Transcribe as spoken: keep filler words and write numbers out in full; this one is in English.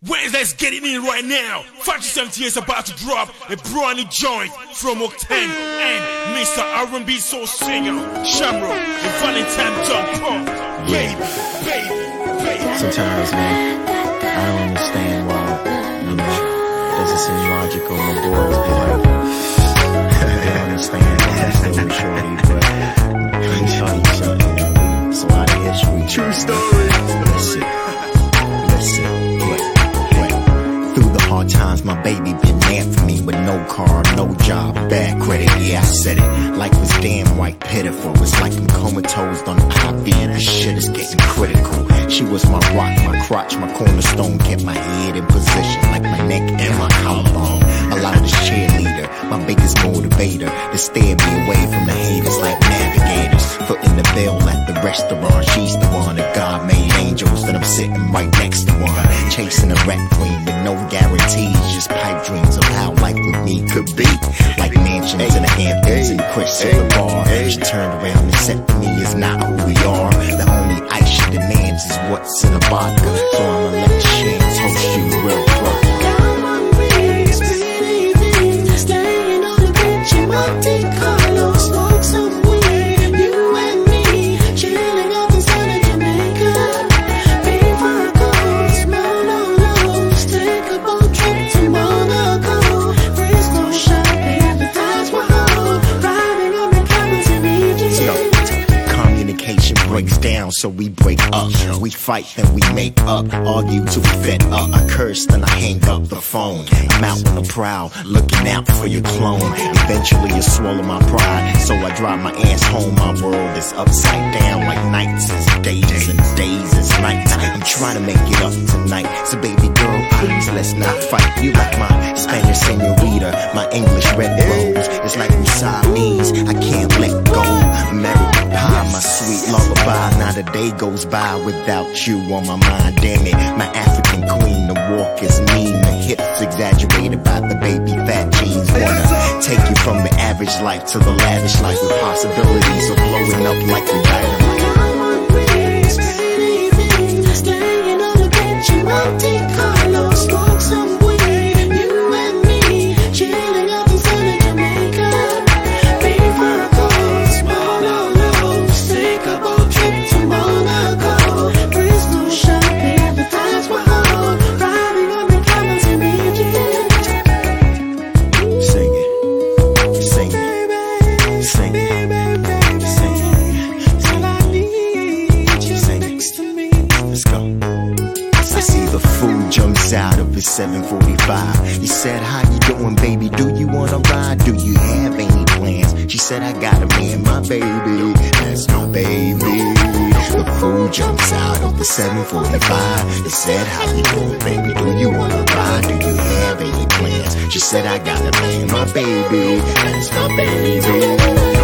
Wednesday's getting in right now. five to seventy is about to drop a brand new joint from Octane and Mister R and B soul singer Shamrock and Valentine John Paul. Baby, baby, baby. Sometimes, man, I don't understand why, you know, it doesn't seem logical. My boys be like, they don't understand that story, shorty, but let me tell you something. It's a lot of history. True story. Listen, listen, wait, wait. Through the hard times, my baby been there for me with no car, no job, bad credit. Yeah, I said it. Life was damn white pitiful. It's like I'm comatose on the poppy and this shit is getting critical. She was my rock, my crotch, my cornerstone. Kept my head in position like my neck and my collarbone. A loudest cheerleader, my biggest motivator to steer me away from the haters like navigators. Footing the bill at the restaurant. She's the one that God made angels, and I'm sitting right next to one. Chasing a rap queen with no guarantees, just pipe dreams of how life with me could be. Like mansions in the Hamptons and Chris at the bar. She turned around and said to me, it's not who we are. The only ice she demands is what's in a vodka. So I'ma let the chance host you real rough. Staying on the bench in Monte Carlo, smoke some weed, you and me, chilling up inside of Jamaica. Pay for a coast, Mololos, take a boat trip to Monaco. Frisco shopping, the times were hard, riding on the camels in Egypt. Communication breaks down, so we break up. We fight, then we make up. Argue till we fed up. I curse, then I hang up the phone. I'm out on the prowl, looking out for your clone. Eventually you swallow my pride, so I drive my ass home. My world is upside down, like nights is days and days is nights. I'm trying to make it up tonight, so baby girl, please let's not fight. You like my Spanish senorita, my English red rose. It's like we Siamese, I can't let go. American pie, my sweet lullaby. Not a day goes by without you on my mind. Damn it, my African queen. The walk is mean, the hips exaggerated by the baby fat jeans. Wanna take you from the average life to the lavish life with possibilities of blowing up like we dynamite. Staying on the bench in Monte Carlo, smoke some weed, you and me, chilling up inside of Jamaica. Pay for a coast, Mololos, take a boat trip to Monaco. Frisco shopping, the times were hard, riding on the camels in Egypt. Sing it, sing it, sing it, sing it, sing it, sing it. Let's go. I see the fool jumps out of his seven forty-five. He said, how you doing, baby? Do you wanna ride? Do you have any plans? She said, I got a man, my baby. That's my baby. The fool jumps out of the seven forty-five. He said, how you doing, baby? Do you wanna ride? Do you have any plans? She said, I got a man, my baby. That's my baby.